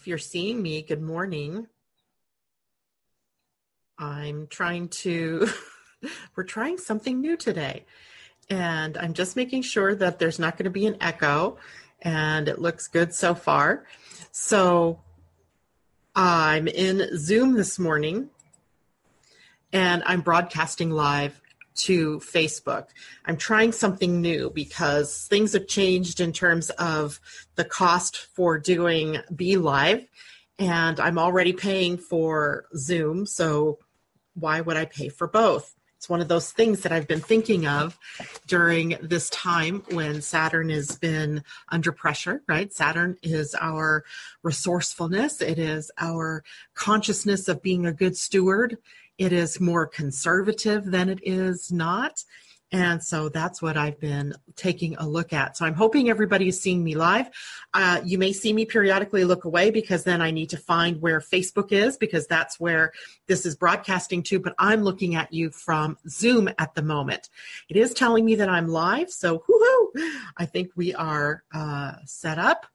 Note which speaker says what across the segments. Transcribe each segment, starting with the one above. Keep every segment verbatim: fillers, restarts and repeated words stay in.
Speaker 1: if you're seeing me, good morning. I'm trying to, we're trying something new today. And I'm just making sure that there's not going to be an echo, and it looks good so far. So I'm in Zoom this morning, and I'm broadcasting live to Facebook. I'm trying something new because things have changed in terms of the cost for doing Be Live, and I'm already paying for Zoom, so why would I pay for both? It's one of those things that I've been thinking of during this time when Saturn has been under pressure, right? Saturn is our resourcefulness. It is our consciousness of being a good steward. It is more conservative than it is not. And so that's what I've been taking a look at. So I'm hoping everybody is seeing me live. Uh, you may see me periodically look away because then I need to find where Facebook is, because that's where this is broadcasting to, but I'm looking at you from Zoom at the moment. It is telling me that I'm live, so whoo-hoo, I think we are uh, set up.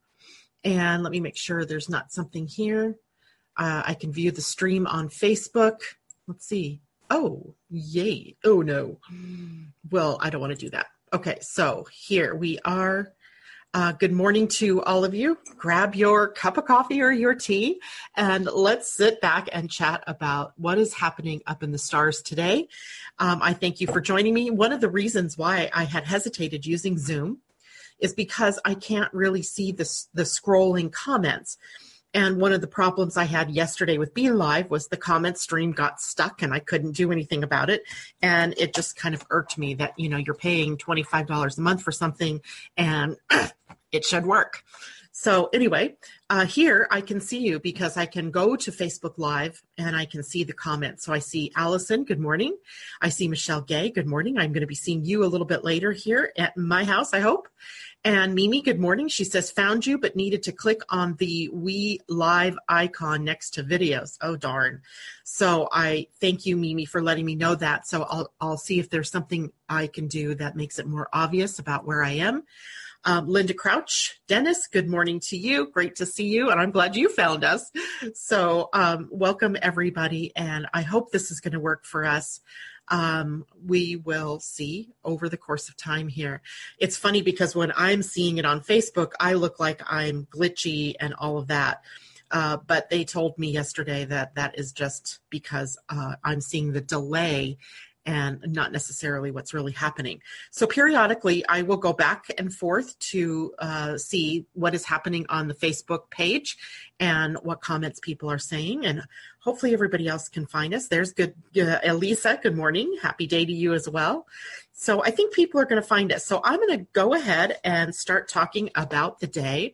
Speaker 1: And let me make sure there's not something here. Uh, I can view the stream on Facebook. Let's see. Oh, yay. Oh, no. Well, I don't want to do that. Okay, so here we are. Uh, good morning to all of you. Grab your cup of coffee or your tea, and let's sit back and chat about what is happening up in the stars today. Um, I thank you for joining me. One of the reasons why I had hesitated using Zoom is because I can't really see the, the scrolling comments. And one of the problems I had yesterday with Be Live was the comment stream got stuck and I couldn't do anything about it. And it just kind of irked me that, you know, you're paying twenty-five dollars a month for something and it should work. So anyway, uh, here I can see you because I can go to Facebook Live and I can see the comments. So I see Allison, good morning. I see Michelle Gay, good morning. I'm going to be seeing you a little bit later here at my house, I hope. And Mimi, good morning. She says, found you, but needed to click on the We Live icon next to videos. Oh, darn. So I thank you, Mimi, for letting me know that. So I'll, I'll see if there's something I can do that makes it more obvious about where I am. Um, Linda Crouch, Dennis, good morning to you. Great to see you. And I'm glad you found us. So um, welcome, everybody. And I hope this is going to work for us. Um, we will see over the course of time here. It's funny because when I'm seeing it on Facebook, I look like I'm glitchy and all of that. Uh, but they told me yesterday that that is just because uh, I'm seeing the delay and not necessarily what's really happening. So periodically, I will go back and forth to uh, see what is happening on the Facebook page and what comments people are saying. And hopefully everybody else can find us. There's good, uh, Elisa, good morning. Happy day to you as well. So I think people are going to find us. So I'm going to go ahead and start talking about the day.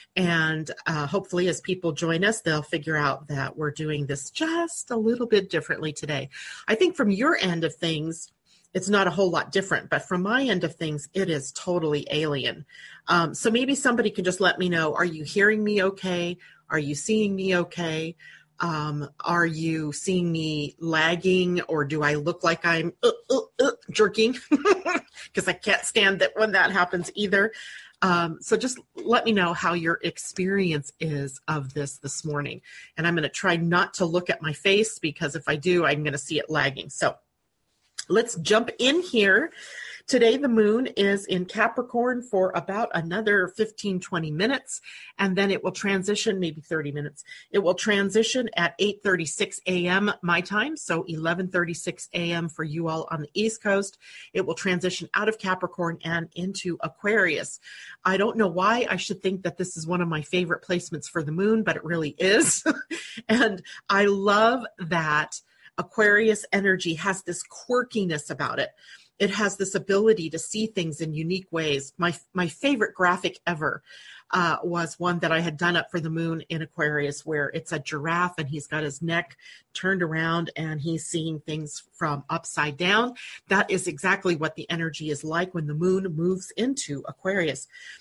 Speaker 1: And uh, hopefully as people join us, they'll figure out that we're doing this just a little bit differently today. I think from your end of things, it's not a whole lot different, but from my end of things, it is totally alien. Um, so maybe somebody can just let me know, are you hearing me okay? Are you seeing me okay? Um, are you seeing me lagging, or do I look like I'm uh, uh, uh, jerking? Because I can't stand that when that happens either. Um, so just let me know how your experience is of this this morning. And I'm going to try not to look at my face, because if I do, I'm going to see it lagging. So let's jump in here. Today, the moon is in Capricorn for about another fifteen, twenty minutes, and then it will transition, maybe thirty minutes. It will transition at eight thirty-six a.m. my time, so eleven thirty-six a.m. for you all on the East Coast. It will transition out of Capricorn and into Aquarius. I don't know why I should think that this is one of my favorite placements for the moon, but it really is. And I love that Aquarius energy has this quirkiness about it. It has this ability to see things in unique ways. My my favorite graphic ever uh, was one that I had done up for the moon in Aquarius, where it's a giraffe and he's got his neck turned around and he's seeing things from upside down. That is exactly what the energy is like when the moon moves into Aquarius.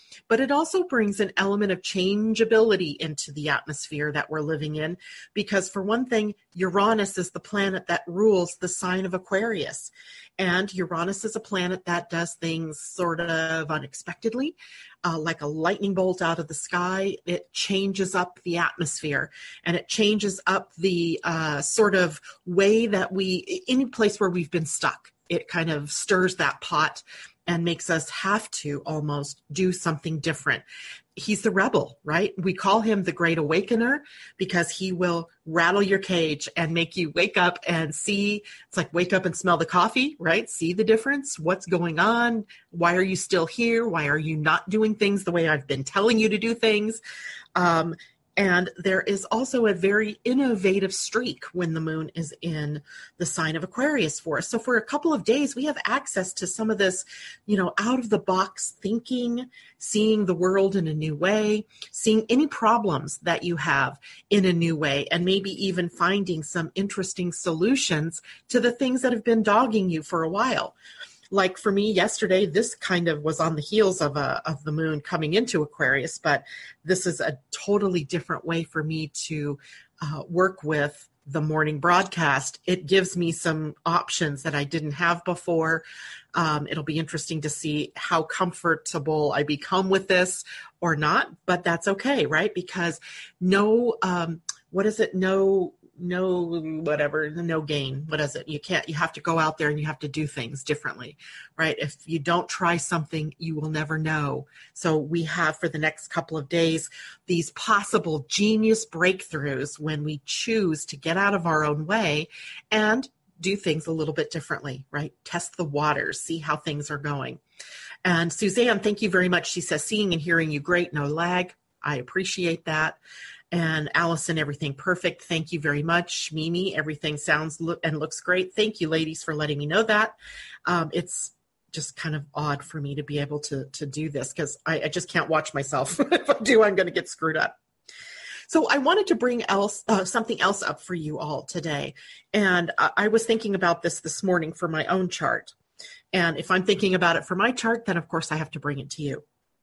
Speaker 1: but it also brings an element of changeability into the atmosphere that we're living in, because for one thing, Uranus is the planet that rules the sign of Aquarius. And Uranus is a planet that does things sort of unexpectedly, uh, like a lightning bolt out of the sky. It changes up the atmosphere, and it changes up the uh, sort of way that we, any place where we've been stuck, it kind of stirs that pot and makes us have to almost do something different. He's the rebel, right? We call him the Great Awakener because he will rattle your cage and make you wake up and see. It's like wake up and smell the coffee, right? See the difference. What's going on? Why are you still here? Why are you not doing things the way I've been telling you to do things? Um, And there is also a very innovative streak when the moon is in the sign of Aquarius for us. So for a couple of days, we have access to some of this, you know, out of the box thinking, seeing the world in a new way, seeing any problems that you have in a new way, and maybe even finding some interesting solutions to the things that have been dogging you for a while. Like for me yesterday, this kind of was on the heels of a, of the moon coming into Aquarius, but this is a totally different way for me to uh, work with the morning broadcast. It gives me some options that I didn't have before. Um, it'll be interesting to see how comfortable I become with this or not, but that's okay, right? Because no, um, what is it? No, no, whatever, no gain. What is it? You can't, you have to go out there and you have to do things differently, right? If you don't try something, you will never know. So we have for the next couple of days, these possible genius breakthroughs when we choose to get out of our own way and do things a little bit differently, right? Test the waters, see how things are going. And Suzanne, thank you very much. She says, seeing and hearing you great, no lag. I appreciate that. And Allison, everything perfect. Thank you very much. Mimi, everything sounds lo- and looks great. Thank you, ladies, for letting me know that. Um, it's just kind of odd for me to be able to, to do this because I, I just can't watch myself. If I do, I'm going to get screwed up. So I wanted to bring else uh, something else up for you all today. And I, I was thinking about this this morning for my own chart. And if I'm thinking about it for my chart, then of course I have to bring it to you.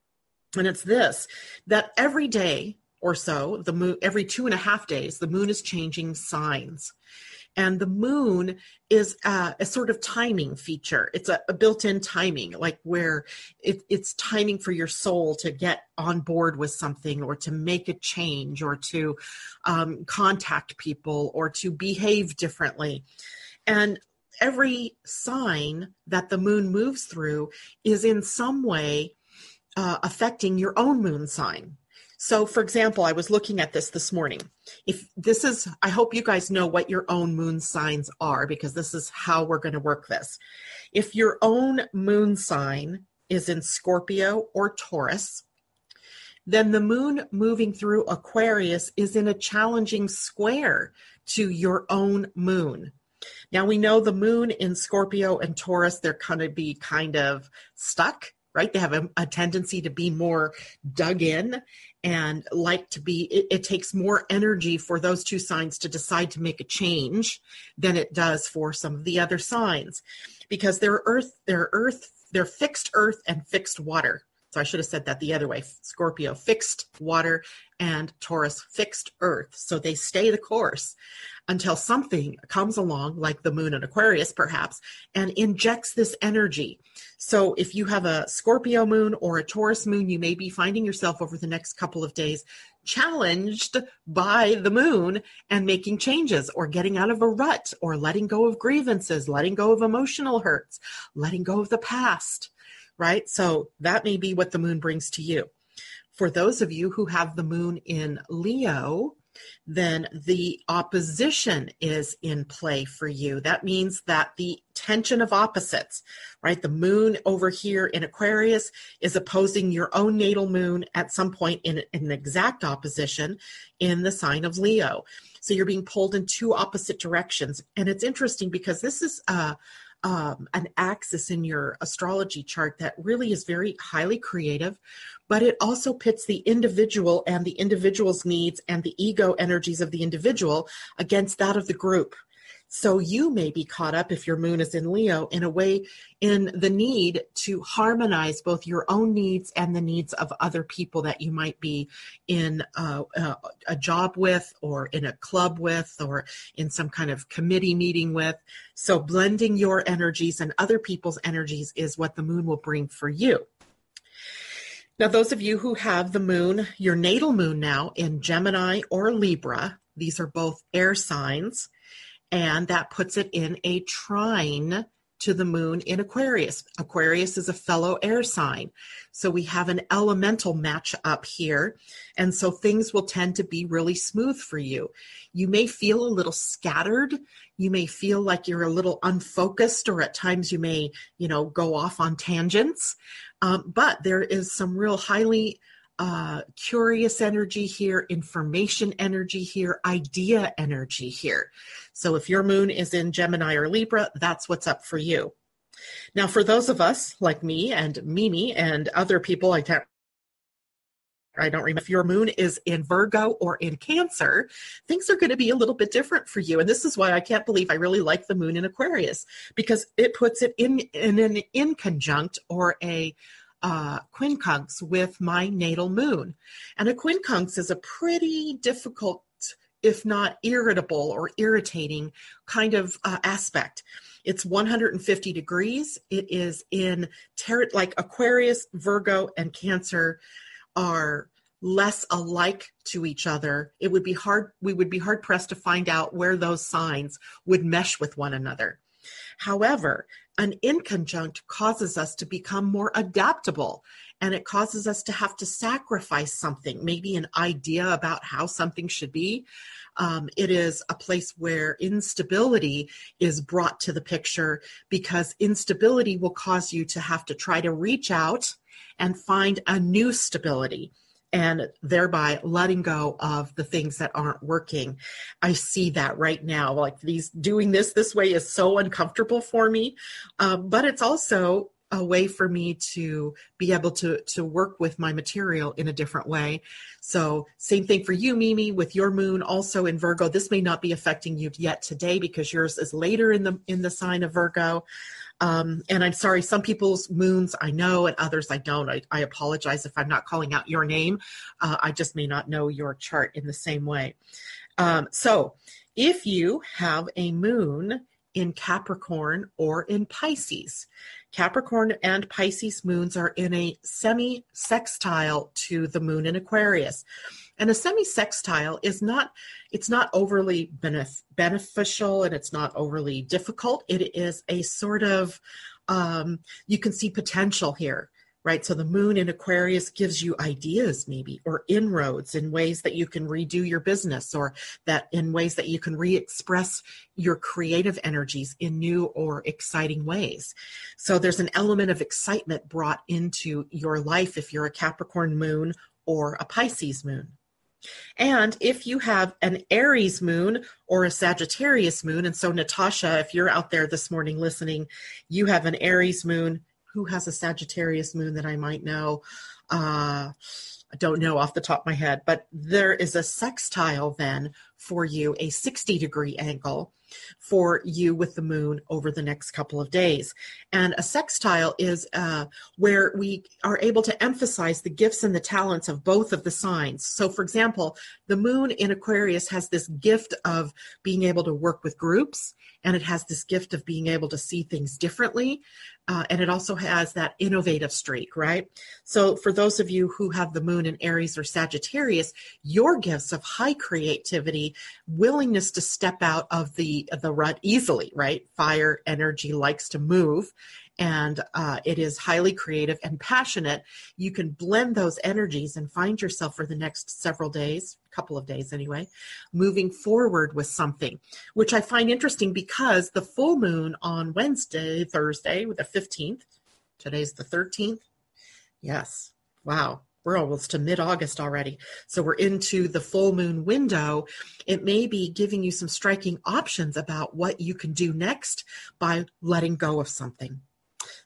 Speaker 1: And it's this, that every day or so, the moon, every two and a half days, the moon is changing signs. And the moon is a, a sort of timing feature. It's a, a built-in timing, like where it, it's timing for your soul to get on board with something or to make a change or to um, contact people or to behave differently. And every sign that the moon moves through is in some way uh, affecting your own moon sign. So, for example, I was looking at this this morning. If this is, I hope you guys know what your own moon signs are, because this is how we're going to work this. If your own moon sign is in Scorpio or Taurus, then the moon moving through Aquarius is in a challenging square to your own moon. Now, we know the moon in Scorpio and Taurus, they're going to be kind of stuck, right? They have a, a tendency to be more dug in and like to be, it, it takes more energy for those two signs to decide to make a change than it does for some of the other signs, because they're earth, they're earth, they're fixed earth and fixed water. So I should have said that the other way. Scorpio, fixed water, and Taurus, fixed earth. So they stay the course until something comes along, like the moon in Aquarius, perhaps, and injects this energy. So if you have a Scorpio moon or a Taurus moon, you may be finding yourself over the next couple of days challenged by the moon and making changes or getting out of a rut or letting go of grievances, letting go of emotional hurts, letting go of the past, right? So that may be what the moon brings to you. For those of you who have the moon in Leo, then the opposition is in play for you. That means that the tension of opposites, right? The moon over here in Aquarius is opposing your own natal moon at some point in, in an exact opposition in the sign of Leo. So you're being pulled in two opposite directions. And it's interesting because this is uh, um, an axis in your astrology chart that really is very highly creative, but it also pits the individual and the individual's needs and the ego energies of the individual against that of the group. So you may be caught up, if your moon is in Leo, in a way in the need to harmonize both your own needs and the needs of other people that you might be in a, a, a job with, or in a club with, or in some kind of committee meeting with. So blending your energies and other people's energies is what the moon will bring for you. Now, those of you who have the moon, your natal moon now in Gemini or Libra, these are both air signs, and that puts it in a trine to the moon in Aquarius. Aquarius is a fellow air sign. So we have an elemental match up here. And so things will tend to be really smooth for you. You may feel a little scattered. You may feel like you're a little unfocused, or at times you may, you know, go off on tangents. Um, but there is some real highly uh, curious energy here, information energy here, idea energy here. So if your moon is in Gemini or Libra, that's what's up for you. Now, for those of us like me and Mimi and other people, I can't I don't remember if your moon is in Virgo or in Cancer, things are going to be a little bit different for you. And this is why I can't believe I really like the moon in Aquarius, because it puts it in, in an inconjunct or a uh, quincunx with my natal moon. And a quincunx is a pretty difficult, if not irritable or irritating kind of uh, aspect. It's one hundred fifty degrees. It is in, ter- like Aquarius, Virgo, and Cancer are less alike to each other. It would be hard, we would be hard pressed to find out where those signs would mesh with one another. However, an inconjunct causes us to become more adaptable, and it causes us to have to sacrifice something, maybe an idea about how something should be. Um, it is a place where instability is brought to the picture, because instability will cause you to have to try to reach out and find a new stability, and thereby letting go of the things that aren't working. I see that right now. Like these, doing this this way is so uncomfortable for me, um, but it's also a way for me to be able to, to work with my material in a different way. So same thing for you, Mimi, with your moon also in Virgo. This may not be affecting you yet today because yours is later in the in the sign of Virgo. Um, and I'm sorry, some people's moons I know and others I don't. I, I apologize if I'm not calling out your name. Uh, I just may not know your chart in the same way. Um, so if you have a moon in Capricorn or in Pisces, Capricorn and Pisces moons are in a semi-sextile to the moon in Aquarius. And a semi-sextile is not, it's not overly benef- beneficial, and it's not overly difficult. It is a sort of, um, you can see potential here, right? So the moon in Aquarius gives you ideas maybe, or inroads in ways that you can redo your business, or that in ways that you can re-express your creative energies in new or exciting ways. So there's an element of excitement brought into your life if you're a Capricorn moon or a Pisces moon. And if you have an Aries moon or a Sagittarius moon, and so Natasha, if you're out there this morning listening, you have an Aries moon. Who has a Sagittarius moon that I might know? Uh, I don't know off the top of my head, but there is a sextile then for you, a sixty degree angle for you with the moon over the next couple of days. And a sextile is uh, where we are able to emphasize the gifts and the talents of both of the signs. So for example, the moon in Aquarius has this gift of being able to work with groups, and it has this gift of being able to see things differently. Uh, and it also has that innovative streak, right? So for those of you who have the moon in Aries or Sagittarius, your gifts of high creativity, willingness to step out of the, the rut easily, right? Fire energy likes to move, and uh, it is highly creative and passionate. You can blend those energies and find yourself for the next several days, couple of days anyway, moving forward with something, which I find interesting because the full moon on Wednesday, Thursday, with the fifteenth, today's the thirteenth. Yes. Wow. We're almost to mid-August already. So we're into the full moon window. It may be giving you some striking options about what you can do next by letting go of something.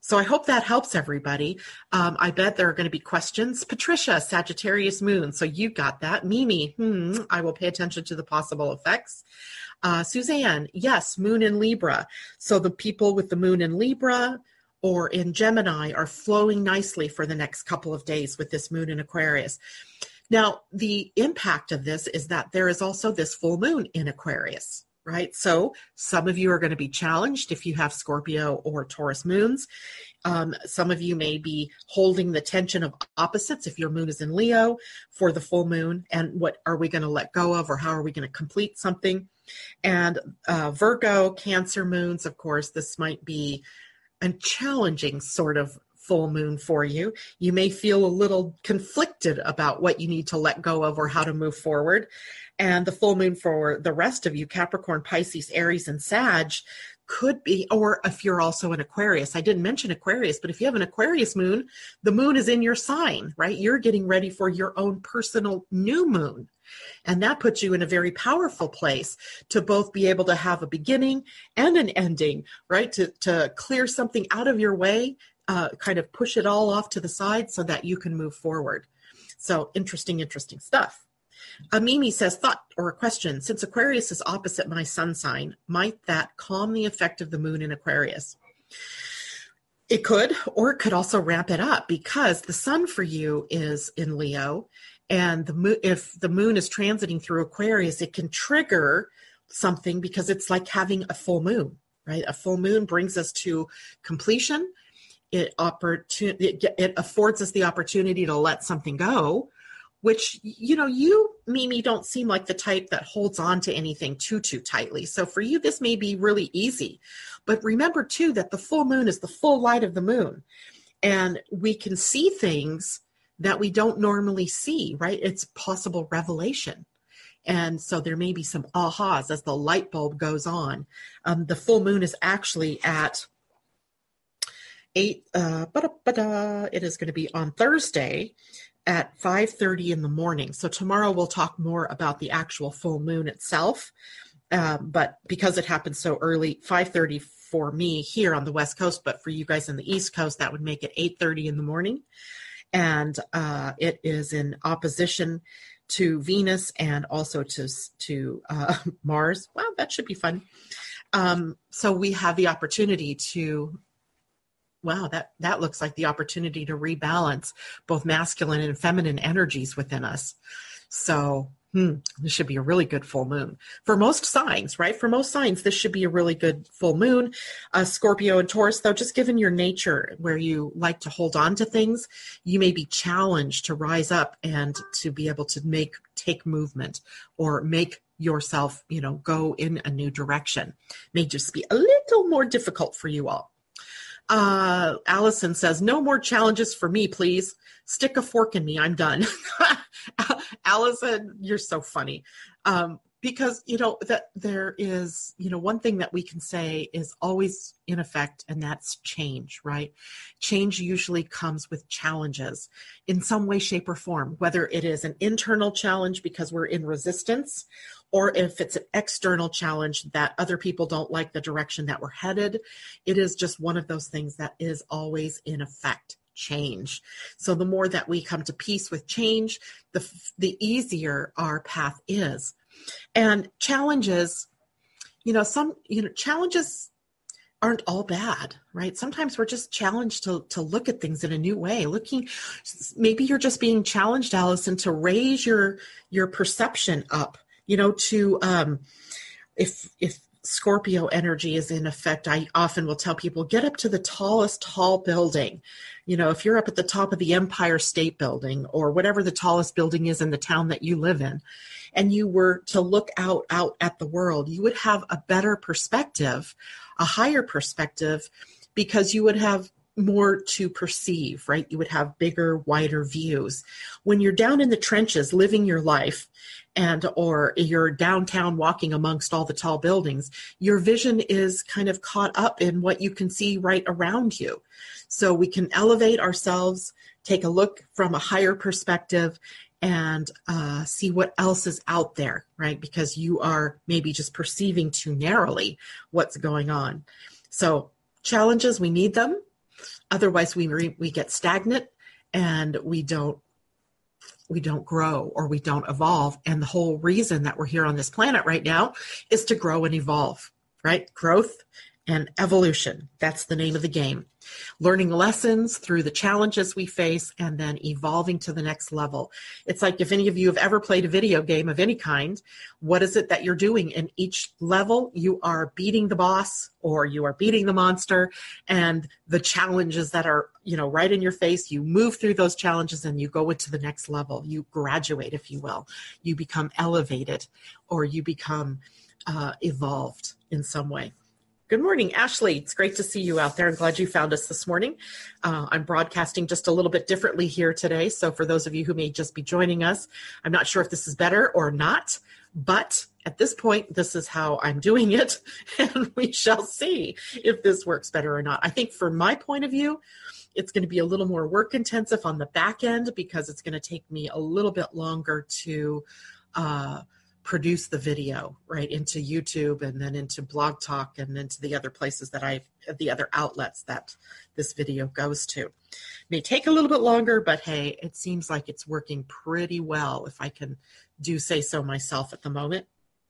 Speaker 1: So I hope that helps everybody. Um, I bet there are going to be questions. Patricia, Sagittarius moon. So you got that. Mimi, hmm, I will pay attention to the possible effects. Uh, Suzanne, yes, moon in Libra. So the people with the moon in Libra or in Gemini are flowing nicely for the next couple of days with this moon in Aquarius. Now, the impact of this is that there is also this full moon in Aquarius, right? So some of you are going to be challenged if you have Scorpio or Taurus moons. Um, some of you may be holding the tension of opposites if your moon is in Leo for the full moon. And what are we going to let go of, or how are we going to complete something? And uh, Virgo, Cancer moons, of course, this might be a challenging sort of full moon for you. You may feel a little conflicted about what you need to let go of or how to move forward. And the full moon for the rest of you, Capricorn, Pisces, Aries, and Sag, could be, or if you're also an Aquarius. I didn't mention Aquarius, but if you have an Aquarius moon, the moon is in your sign, right? You're getting ready for your own personal new moon. And that puts you in a very powerful place to both be able to have a beginning and an ending, right? To, to clear something out of your way, uh, kind of push it all off to the side so that you can move forward. So interesting, interesting stuff. Uh, Mimi says, thought or a question, since Aquarius is opposite my sun sign, might that calm the effect of the moon in Aquarius? It could, or it could also ramp it up because the sun for you is in Leo. And the moon, if the moon is transiting through Aquarius, it can trigger something because it's like having a full moon, right? A full moon brings us to completion. It, opportun- it, it affords us the opportunity to let something go, which, you know, you, Mimi, don't seem like the type that holds on to anything too, too tightly. So for you, this may be really easy. But remember, too, that the full moon is the full light of the moon. And we can see things that we don't normally see, right? It's possible revelation. And so there may be some ahas as the light bulb goes on. Um, the full moon is actually at eight, uh, ba-da-ba-da, it is going to be on Thursday at five thirty in the morning. So tomorrow we'll talk more about the actual full moon itself. Um, but because it happens so early, five thirty for me here on the West Coast, but for you guys on the East Coast, that would make it eight thirty in the morning. And uh, it is in opposition to Venus and also to, to uh, Mars. Wow, that should be fun. Um, so we have the opportunity to, wow, that, that looks like the opportunity to rebalance both masculine and feminine energies within us. So hmm, this should be a really good full moon. For most signs, right? For most signs, this should be a really good full moon. Uh, Scorpio and Taurus, though, just given your nature where you like to hold on to things, you may be challenged to rise up and to be able to make, take movement or make yourself, you know, go in a new direction. May just be a little more difficult for you all. Uh, Allison says, no more challenges for me, please. Stick a fork in me. I'm done. Allison, you're so funny. Um, because, you know, that there is, you know, one thing that we can say is always in effect, and that's change, right? Change usually comes with challenges in some way, shape, or form, whether it is an internal challenge because we're in resistance, or if it's an external challenge that other people don't like the direction that we're headed. It is just one of those things that is always in effect, change. So the more that we come to peace with change, the the easier our path is. And challenges, you know, some, you know, challenges aren't all bad, right? Sometimes we're just challenged to, to look at things in a new way. Looking, maybe you're just being challenged, Allison, to raise your, your perception up, you know, to, um, if, if Scorpio energy is in effect, I often will tell people, get up to the tallest tall building. You know, if you're up at the top of the Empire State Building or whatever the tallest building is in the town that you live in, and you were to look out, out at the world, you would have a better perspective, a higher perspective, because you would have more to perceive, right? You would have bigger, wider views. When you're down in the trenches living your life, and or you're downtown walking amongst all the tall buildings, your vision is kind of caught up in what you can see right around you. So we can elevate ourselves, take a look from a higher perspective, and uh, see what else is out there, right? Because you are maybe just perceiving too narrowly what's going on. So challenges, we need them. Otherwise, we re- we get stagnant and we don't we don't grow or we don't evolve. And the whole reason that we're here on this planet right now is to grow and evolve, right? Growth and evolution. That's the name of the game. Learning lessons through the challenges we face and then evolving to the next level. It's like if any of you have ever played a video game of any kind, what is it that you're doing? In each level, you are beating the boss or you are beating the monster, and the challenges that are, you know, right in your face, you move through those challenges and you go into the next level. You graduate, if you will. You become elevated or you become uh, evolved in some way. Good morning, Ashley. It's great to see you out there. I'm glad you found us this morning. Uh, I'm broadcasting just a little bit differently here today. So for those of you who may just be joining us, I'm not sure if this is better or not, but at this point, this is how I'm doing it. And we shall see if this works better or not. I think from my point of view, it's going to be a little more work intensive on the back end because it's going to take me a little bit longer to uh, produce the video right into YouTube and then into Blog Talk and into the other places that I, the other outlets that this video goes to. May take a little bit longer, but hey, it seems like it's working pretty well if I can do say so myself at the moment.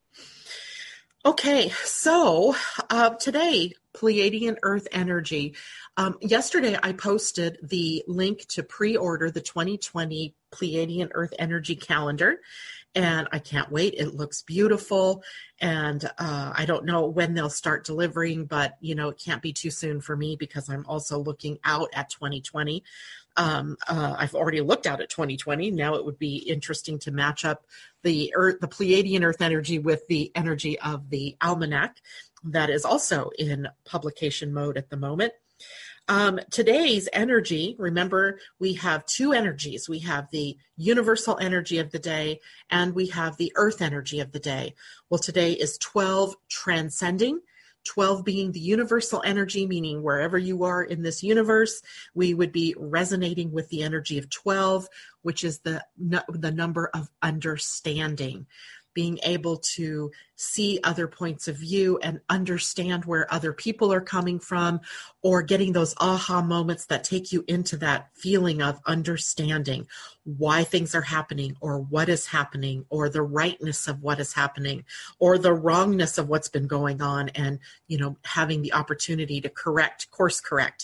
Speaker 1: Okay, so uh, today, Pleiadian Earth Energy. Um, yesterday, I posted the link to pre-order the twenty twenty Pleiadian Earth Energy calendar, and I can't wait. It looks beautiful, and uh, I don't know when they'll start delivering, but you know, it can't be too soon for me because I'm also looking out at twenty twenty. Um, uh, I've already looked out at twenty twenty. Now it would be interesting to match up the Earth, the Pleiadian Earth energy with the energy of the almanac that is also in publication mode at the moment. Um, today's energy, remember, we have two energies. We have the universal energy of the day and we have the earth energy of the day. Well, today is twelve transcending, twelve being the universal energy, meaning wherever you are in this universe, we would be resonating with the energy of twelve, which is the, the number of understanding. Being able to see other points of view and understand where other people are coming from, or getting those aha moments that take you into that feeling of understanding why things are happening or what is happening or the rightness of what is happening or the wrongness of what's been going on, and, you know, having the opportunity to correct, course correct.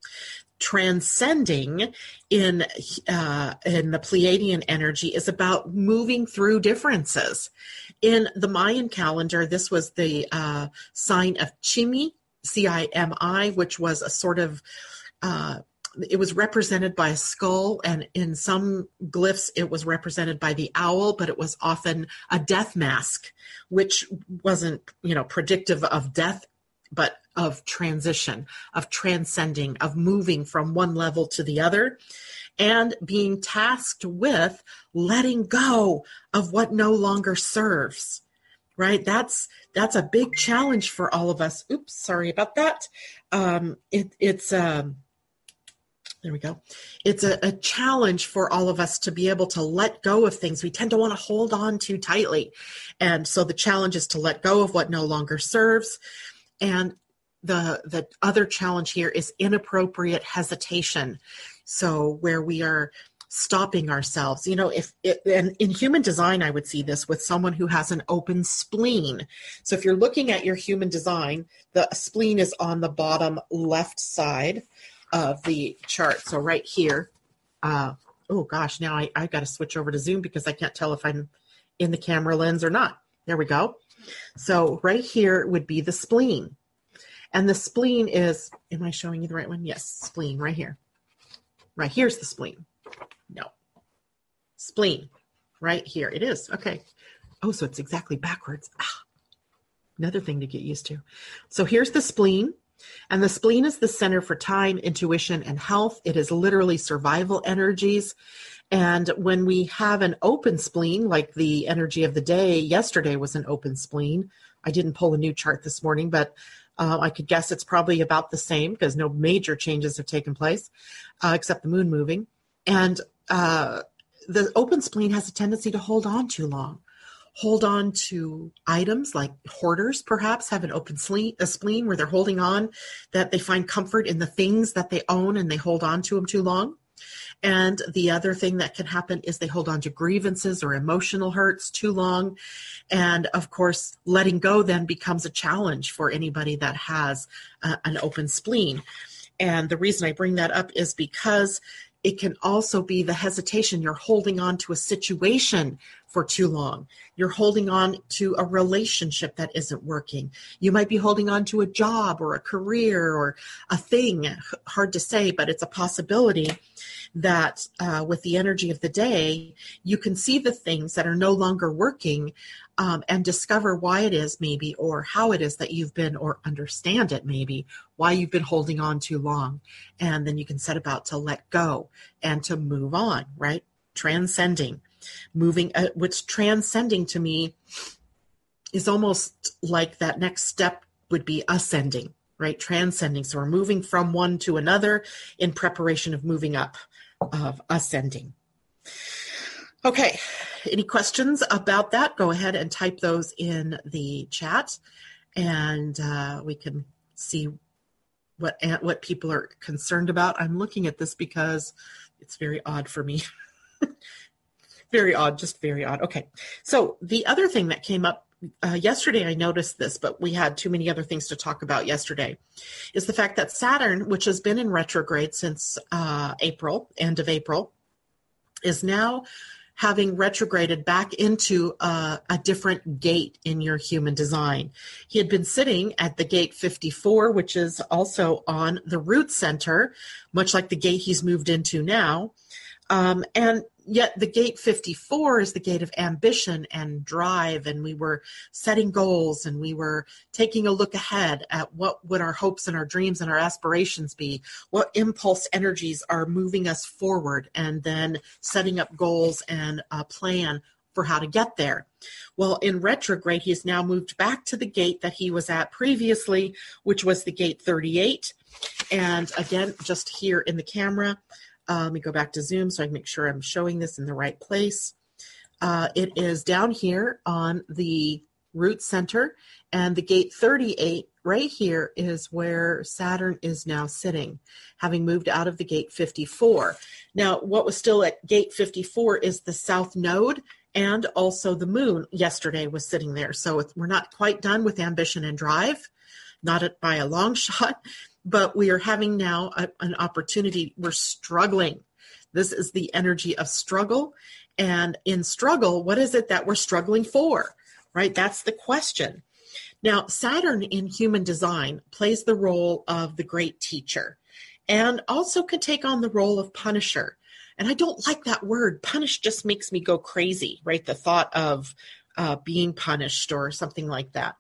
Speaker 1: Transcending in uh, in the Pleiadian energy is about moving through differences. In the Mayan calendar, this was the uh, sign of Cimi, C I M I, which was a sort of, uh, it was represented by a skull, and in some glyphs it was represented by the owl, but it was often a death mask, which wasn't, you know, predictive of death, but of transition, of transcending, of moving from one level to the other, and being tasked with letting go of what no longer serves, right? That's that's a big challenge for all of us. Oops, sorry about that. Um, it, it's, um, there we go. It's a, a challenge for all of us to be able to let go of things we tend to want to hold on too tightly. And so the challenge is to let go of what no longer serves. And The the other challenge here is inappropriate hesitation. So where we are stopping ourselves, you know, if it, and in human design, I would see this with someone who has an open spleen. So if you're looking at your human design, the spleen is on the bottom left side of the chart. So right here, uh, oh gosh, now I, I got to switch over to Zoom because I can't tell if I'm in the camera lens or not. There we go. So right here would be the spleen. And the spleen is, am I showing you the right one? Yes, spleen right here. Right here's the spleen. No. Spleen right here. It is. Okay. Oh, so it's exactly backwards. Ah, another thing to get used to. So here's the spleen. And the spleen is the center for time, intuition, and health. It is literally survival energies. And when we have an open spleen, like the energy of the day, yesterday was an open spleen. I didn't pull a new chart this morning, but Uh, I could guess it's probably about the same because no major changes have taken place, uh, except the moon moving. And uh, the open spleen has a tendency to hold on too long, hold on to items like hoarders, perhaps have an open spleen, a spleen where they're holding on, that they find comfort in the things that they own and they hold on to them too long. And the other thing that can happen is they hold on to grievances or emotional hurts too long. And of course, letting go then becomes a challenge for anybody that has uh, an open spleen. And the reason I bring that up is because it can also be the hesitation. You're holding on to a situation for too long. You're holding on to a relationship that isn't working. You might be holding on to a job or a career or a thing. Hard to say, but it's a possibility that uh, with the energy of the day, you can see the things that are no longer working um, and discover why it is maybe, or how it is that you've been, or understand it maybe, why you've been holding on too long. And then you can set about to let go and to move on, right? Transcending, moving, uh, what's transcending to me is almost like that next step would be ascending, right? Transcending. So we're moving from one to another in preparation of moving up, of ascending. Okay. Any questions about that? Go ahead and type those in the chat, and uh, we can see what what people are concerned about. I'm looking at this because it's very odd for me. Very odd, just very odd. Okay. So the other thing that came up uh, yesterday, I noticed this, but we had too many other things to talk about yesterday, is the fact that Saturn, which has been in retrograde since uh, April, end of April, is now having retrograded back into uh, a different gate in your human design. He had been sitting at the gate fifty-four, which is also on the root center, much like the gate he's moved into now. Um, and yet the gate fifty-four is the gate of ambition and drive, and we were setting goals, and we were taking a look ahead at what would our hopes and our dreams and our aspirations be, what impulse energies are moving us forward, and then setting up goals and a plan for how to get there. Well, in retrograde, he's now moved back to the gate that he was at previously, which was the gate thirty-eight. And again, just here in the camera, Uh, let me go back to Zoom so I can make sure I'm showing this in the right place. Uh, it is down here on the root center, and the gate thirty-eight right here is where Saturn is now sitting, having moved out of the gate fifty-four. Now, what was still at gate fifty-four is the south node, and also the moon yesterday was sitting there. So it's, we're not quite done with ambition and drive, not at, by a long shot. But we are having now a, an opportunity. We're struggling. This is the energy of struggle. And in struggle, what is it that we're struggling for, right? That's the question. Now, Saturn in human design plays the role of the great teacher, and also can take on the role of punisher. And I don't like that word. Punish just makes me go crazy, right? The thought of uh, being punished or something like that.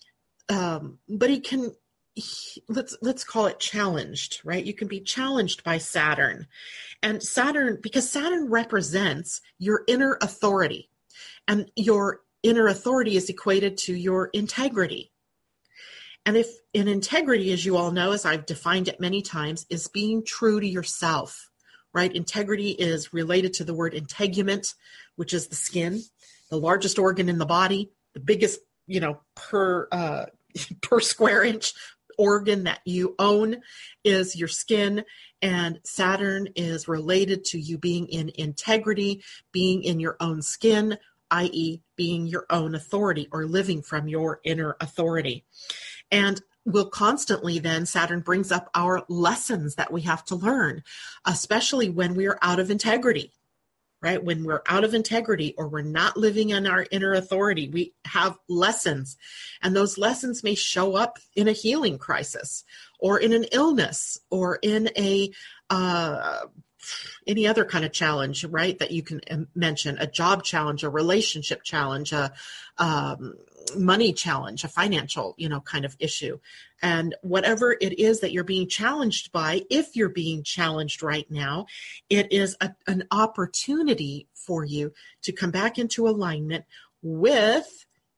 Speaker 1: Um, but he can... let's let's call it challenged, right? You can be challenged by Saturn. And Saturn, because Saturn represents your inner authority, and your inner authority is equated to your integrity. And if in integrity, as you all know, as I've defined it many times, is being true to yourself, right? Integrity is related to the word integument, which is the skin, the largest organ in the body, the biggest, you know, per uh, per square inch organ that you own is your skin. And Saturn is related to you being in integrity, being in your own skin, that is being your own authority, or living from your inner authority. And will constantly then, Saturn brings up our lessons that we have to learn, especially when we are out of integrity. Right? When we're out of integrity, or we're not living in our inner authority, we have lessons. And those lessons may show up in a healing crisis, or in an illness, or in a uh, any other kind of challenge, right? That you can mention, a job challenge, a relationship challenge, a um, money challenge, a financial, you know, kind of issue. And whatever it is that you're being challenged by, if you're being challenged right now, it is a, an opportunity for you to come back into alignment with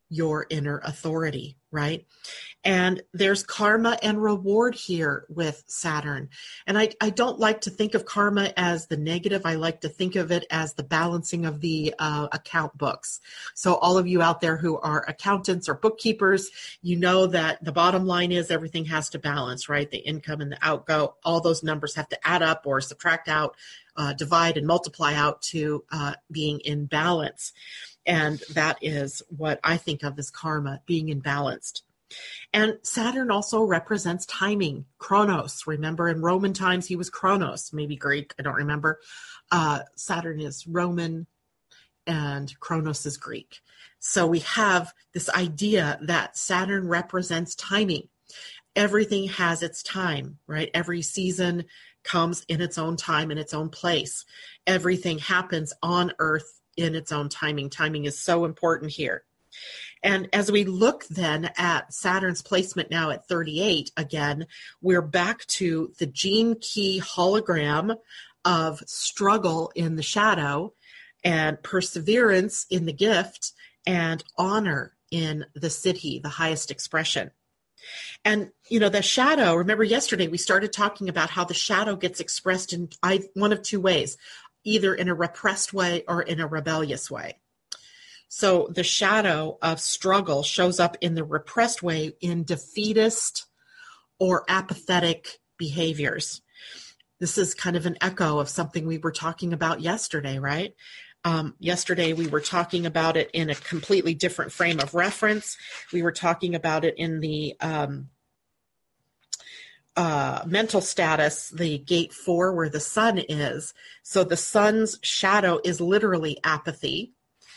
Speaker 1: your inner authority, right? And there's karma and reward here with Saturn. And I, I don't like to think of karma as the negative. I like to think of it as the balancing of the uh, account books. So all of you out there who are accountants or bookkeepers, you know that the bottom line is everything has to balance, right? The income and the outgo, all those numbers have to add up or subtract out, uh, divide and multiply out to uh, being in balance. And that is what I think of as karma, being imbalanced. And Saturn also represents timing, Chronos. Remember, in Roman times, he was Chronos, maybe Greek, I don't remember. Uh, Saturn is Roman and Chronos is Greek. So we have this idea that Saturn represents timing. Everything has its time, right? Every season comes in its own time, in its own place. Everything happens on Earth in its own timing. Timing is so important here. And as we look then at Saturn's placement now at thirty-eight, again, we're back to the gene key hologram of struggle in the shadow and perseverance in the gift and honor in the siddhi, the highest expression. And, you know, the shadow, remember yesterday we started talking about how the shadow gets expressed in one of two ways, either in a repressed way or in a rebellious way. So the shadow of struggle shows up in the repressed way in defeatist or apathetic behaviors. This is kind of an echo of something we were talking about yesterday, right? Um, yesterday we were talking about it in a completely different frame of reference. We were talking about it in the um, uh, mental status, the gate four where the sun is. So the sun's shadow is literally apathy.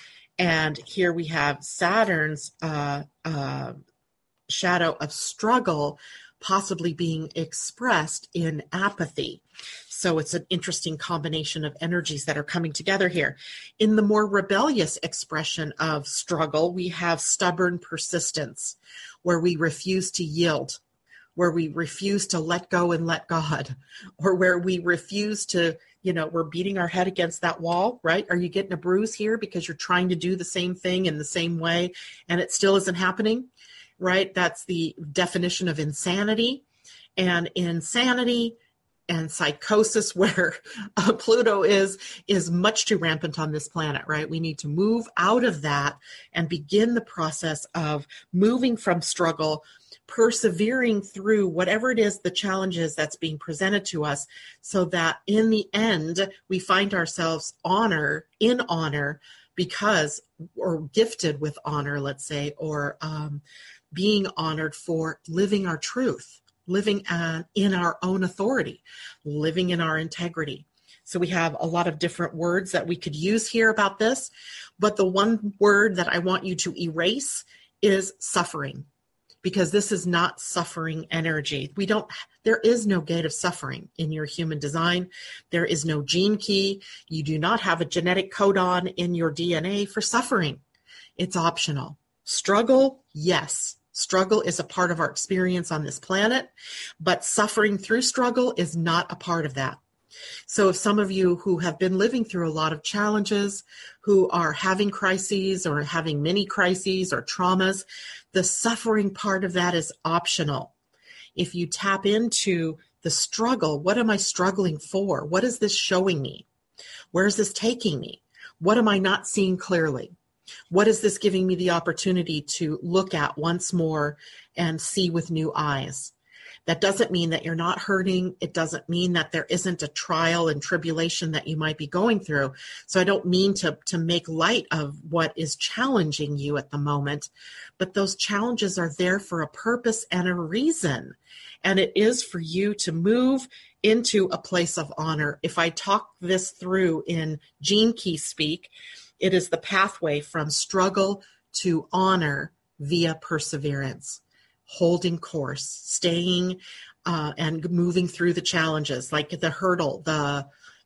Speaker 1: And here we have Saturn's uh, uh, shadow of struggle possibly being expressed in apathy. So it's an interesting combination of energies that are coming together here. In the more rebellious expression of struggle, we have stubborn persistence, where we refuse to yield, where we refuse to let go and let God, or where we refuse to, you know, we're beating our head against that wall, right? Are you getting a bruise here because you're trying to do the same thing in the same way and it still isn't happening, right? That's the definition of insanity. And insanity and psychosis, where uh, Pluto is, is much too rampant on this planet, right? We need to move out of that and begin the process of moving from struggle, persevering through whatever it is, the challenges that's being presented to us, so that in the end, we find ourselves honor in honor because, or gifted with honor, let's say, or um, being honored for living our truth, living uh, in our own authority, living in our integrity. So we have a lot of different words that we could use here about this, but the one word that I want you to erase is suffering, because this is not suffering energy. We don't, there is no gate of suffering in your human design. There is no gene key. You do not have a genetic codon in your D N A for suffering. It's optional. Struggle, yes. Struggle is a part of our experience on this planet, but suffering through struggle is not a part of that. So if some of you who have been living through a lot of challenges, who are having crises or having mini crises or traumas, the suffering part of that is optional. If you tap into the struggle, what am I struggling for? What is this showing me? Where is this taking me? What am I not seeing clearly? What is this giving me the opportunity to look at once more and see with new eyes? That doesn't mean that you're not hurting. It doesn't mean that there isn't a trial and tribulation that you might be going through. So I don't mean to, to make light of what is challenging you at the moment, but those challenges are there for a purpose and a reason. And it is for you to move into a place of honor. If I talk this through in Gene Key speak, it is the pathway from struggle to honor via perseverance, holding course, staying uh, and moving through the challenges, like the hurdle, the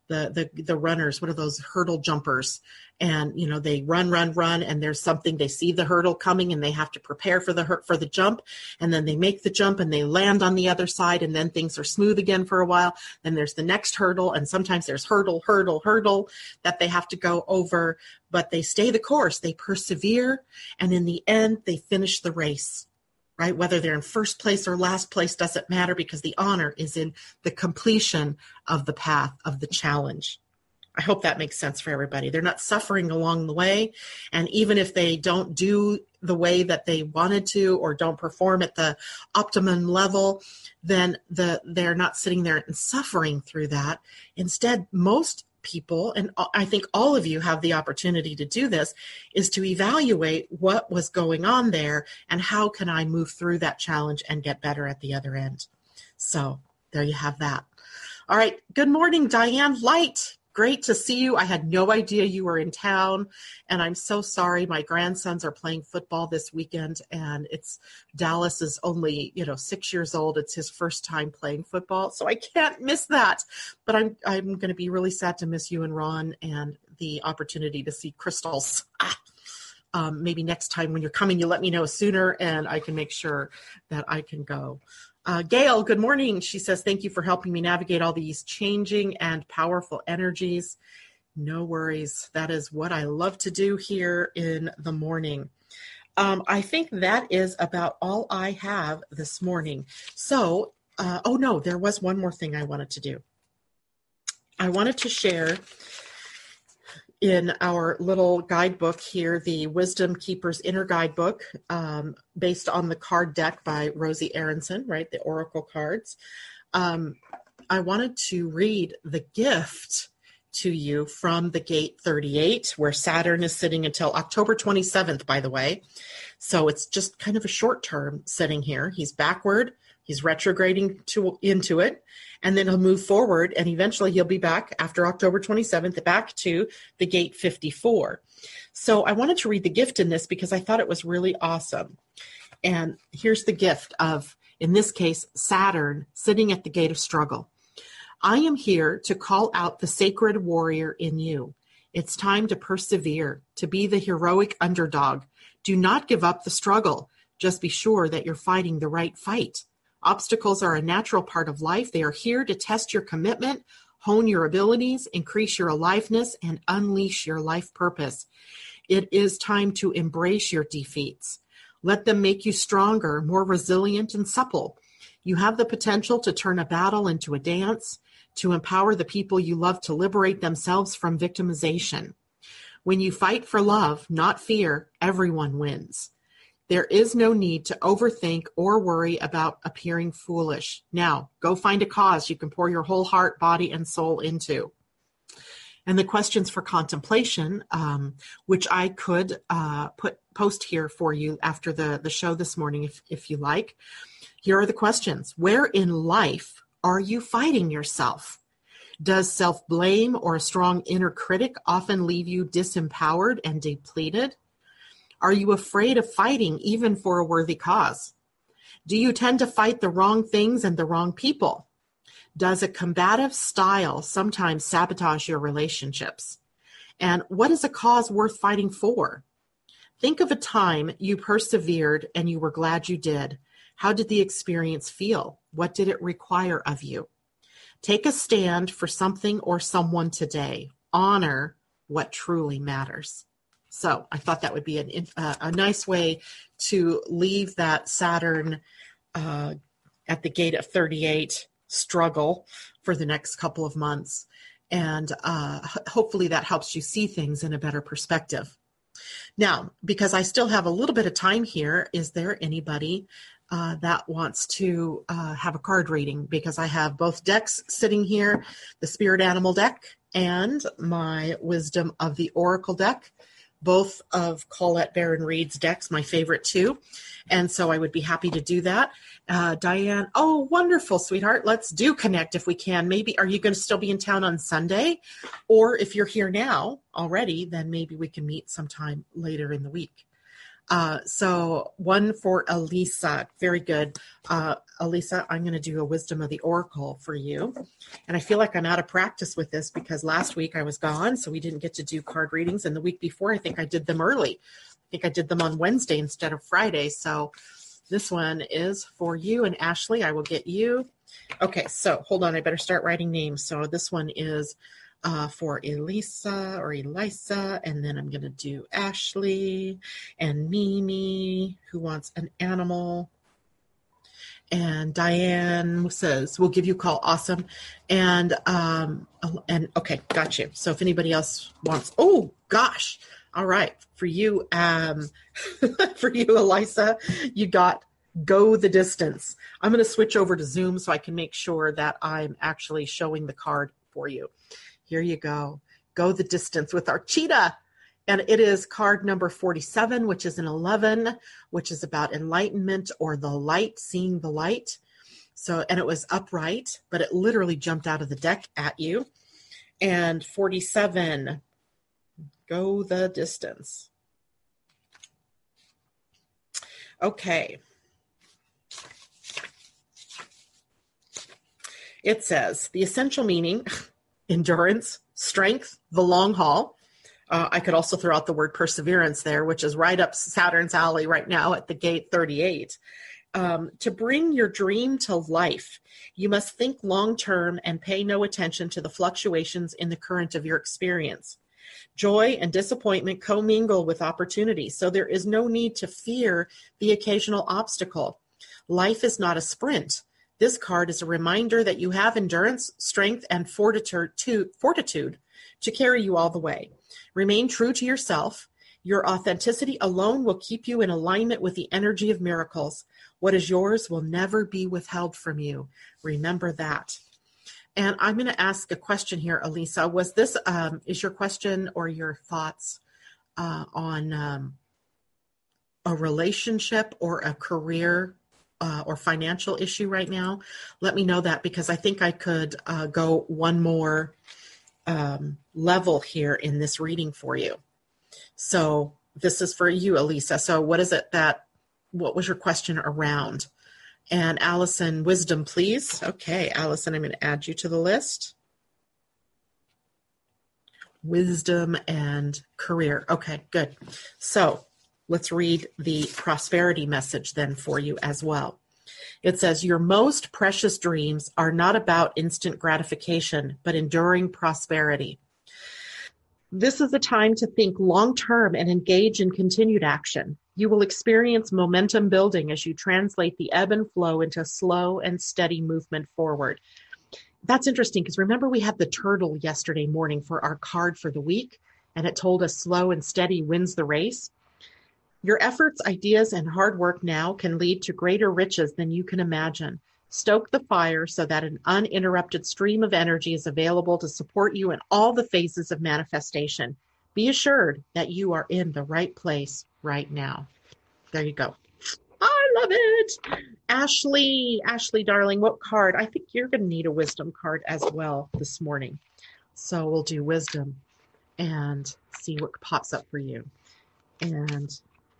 Speaker 1: the, the, the runners, what are those hurdle jumpers? And, you know, they run, run, run, and there's something, they see the hurdle coming and they have to prepare for the, for the jump. And then they make the jump and they land on the other side, and then things are smooth again for a while. Then there's the next hurdle. And sometimes there's hurdle, hurdle, hurdle that they have to go over, but they stay the course, they persevere. And in the end, they finish the race, right? Whether they're in first place or last place doesn't matter, because the honor is in the completion of the path of the challenge. I hope that makes sense for everybody. They're not suffering along the way. And even if they don't do the way that they wanted to, or don't perform at the optimum level, then the they're not sitting there and suffering through that. Instead, most people, and I think all of you have the opportunity to do this, is to evaluate what was going on there and how can I move through that challenge and get better at the other end. So there you have that. All right. Good morning, Diane Light. Great to see you. I had no idea you were in town, and I'm so sorry. My grandsons are playing football this weekend, and it's Dallas is only, you know, six years old. It's his first time playing football, so I can't miss that. But I'm I'm going to be really sad to miss you and Ron and the opportunity to see Crystals. Ah. Um, maybe next time when you're coming, you let me know sooner, and I can make sure that I can go. Uh, Gail, good morning. She says, thank you for helping me navigate all these changing and powerful energies. No worries. That is what I love to do here in the morning. Um, I think that is about all I have this morning. So, uh, oh no, there was one more thing I wanted to do. I wanted to share in our little guidebook here, the Wisdom Keeper's Inner Guidebook, um, based on the card deck by Rosie Aronson, right, the Oracle cards. Um, I wanted to read the gift to you from the gate thirty-eight, where Saturn is sitting until October twenty-seventh, by the way. So it's just kind of a short term sitting here. He's backward. He's retrograding to, into it, and then he'll move forward, and eventually he'll be back after October twenty-seventh, back to the gate fifty-four. So I wanted to read the gift in this because I thought it was really awesome. And here's the gift of, in this case, Saturn sitting at the gate of struggle. I am here to call out the sacred warrior in you. It's time to persevere, to be the heroic underdog. Do not give up the struggle. Just be sure that you're fighting the right fight. Obstacles are a natural part of life. They are here to test your commitment, hone your abilities, increase your aliveness, and unleash your life purpose. It is time to embrace your defeats. Let them make you stronger, more resilient, and supple. You have the potential to turn a battle into a dance, to empower the people you love to liberate themselves from victimization. When you fight for love, not fear, everyone wins. There is no need to overthink or worry about appearing foolish. Now, go find a cause you can pour your whole heart, body, and soul into. And the questions for contemplation, um, which I could uh, put post here for you after the, the show this morning, if, if you like. Here are the questions. Where in life are you fighting yourself? Does self-blame or a strong inner critic often leave you disempowered and depleted? Are you afraid of fighting even for a worthy cause? Do you tend to fight the wrong things and the wrong people? Does a combative style sometimes sabotage your relationships? And what is a cause worth fighting for? Think of a time you persevered and you were glad you did. How did the experience feel? What did it require of you? Take a stand for something or someone today. Honor what truly matters. So I thought that would be an, uh, a nice way to leave that Saturn uh, at the gate of thirty-eight struggle for the next couple of months. And uh, hopefully that helps you see things in a better perspective. Now, because I still have a little bit of time here, is there anybody uh, that wants to uh, have a card reading? Because I have both decks sitting here, the Spirit Animal deck and my Wisdom of the Oracle deck. Both of Colette Baron Reed's decks, my favorite too. And so I would be happy to do that. Uh, Diane, oh, wonderful, sweetheart. Let's do connect if we can. Maybe, are you going to still be in town on Sunday? Or if you're here now already, then maybe we can meet sometime later in the week. Uh, so one for Elisa. Very good. Uh, Elisa, I'm going to do a Wisdom of the Oracle for you. And I feel like I'm out of practice with this because last week I was gone, so we didn't get to do card readings. And the week before, I think I did them early. I think I did them on Wednesday instead of Friday. So this one is for you. And Ashley, I will get you. Okay, so hold on. I better start writing names. So this one is Uh, for Elisa or Elisa, and then I'm going to do Ashley and Mimi, who wants an animal, and Diane says, we'll give you a call. Awesome. And, um, and okay, got you. So if anybody else wants, oh gosh. All right. For you, um, for you, Elisa, you got Go the Distance. I'm going to switch over to Zoom so I can make sure that I'm actually showing the card for you. Here you go. Go the Distance with our cheetah. And it is card number forty-seven, which is an eleven, which is about enlightenment or the light, seeing the light. So, and it was upright, but it literally jumped out of the deck at you. And forty-seven, go the distance. Okay. It says the essential meaning, endurance, strength, the long haul. Uh, I could also throw out the word perseverance there, which is right up Saturn's alley right now at the gate thirty-eight. Um, to bring your dream to life, you must think long-term and pay no attention to the fluctuations in the current of your experience. Joy and disappointment commingle with opportunity, so there is no need to fear the occasional obstacle. Life is not a sprint. This card is a reminder that you have endurance, strength, and fortitude to, fortitude to carry you all the way. Remain true to yourself. Your authenticity alone will keep you in alignment with the energy of miracles. What is yours will never be withheld from you. Remember that. And I'm going to ask a question here, Elisa. Was this, um, is your question or your thoughts uh, on um, a relationship or a career Uh, or financial issue right now? Let me know that, because I think I could uh, go one more um, level here in this reading for you. So this is for you, Elisa. So what is it that, what was your question around? And Allison, wisdom, please. Okay, Allison, I'm going to add you to the list. Wisdom and career. Okay, good. So let's read the prosperity message then for you as well. It says, your most precious dreams are not about instant gratification, but enduring prosperity. This is the time to think long-term and engage in continued action. You will experience momentum building as you translate the ebb and flow into slow and steady movement forward. That's interesting, because remember we had the turtle yesterday morning for our card for the week, and it told us slow and steady wins the race. Your efforts, ideas, and hard work now can lead to greater riches than you can imagine. Stoke the fire so that an uninterrupted stream of energy is available to support you in all the phases of manifestation. Be assured that you are in the right place right now. There you go. I love it. Ashley, Ashley, darling, what card? I think you're going to need a wisdom card as well this morning. So we'll do wisdom and see what pops up for you. And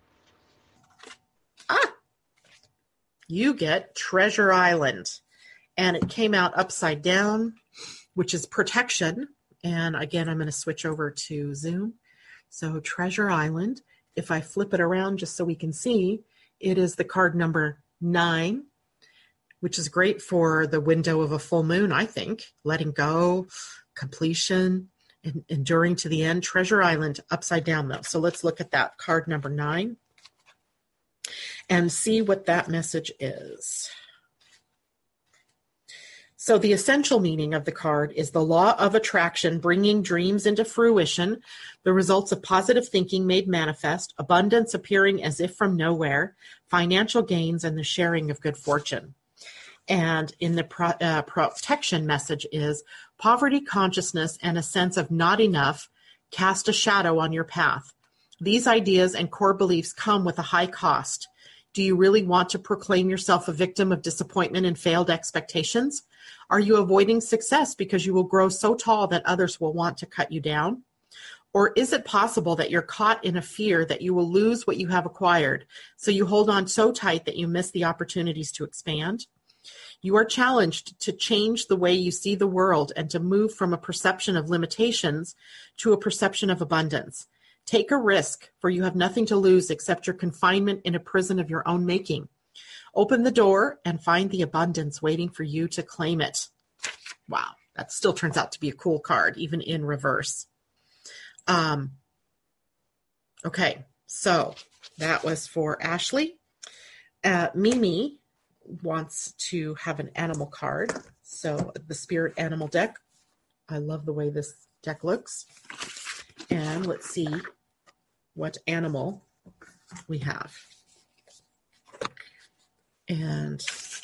Speaker 1: ah, you get Treasure Island. And it came out upside down, which is protection. And again, I'm going to switch over to Zoom. So Treasure Island, if I flip it around just so we can see, it is the card number nine, which is great for the window of a full moon, I think. Letting go, completion, and enduring to the end. Treasure Island, upside down though. So let's look at that card number nine and see what that message is. So the essential meaning of the card is the law of attraction, bringing dreams into fruition, the results of positive thinking made manifest, abundance appearing as if from nowhere, financial gains, and the sharing of good fortune. And in the pro, uh, protection message is poverty consciousness and a sense of not enough cast a shadow on your path. These ideas and core beliefs come with a high cost. Do you really want to proclaim yourself a victim of disappointment and failed expectations? Are you avoiding success because you will grow so tall that others will want to cut you down? Or is it possible that you're caught in a fear that you will lose what you have acquired, so you hold on so tight that you miss the opportunities to expand? You are challenged to change the way you see the world and to move from a perception of limitations to a perception of abundance. Take a risk, for you have nothing to lose except your confinement in a prison of your own making. Open the door and find the abundance waiting for you to claim it. Wow, that still turns out to be a cool card, even in reverse. Um, okay, so that was for Ashley. Uh, Mimi wants to have an animal card. So the Spirit Animal deck. I love the way this deck looks. And let's see what animal we have. And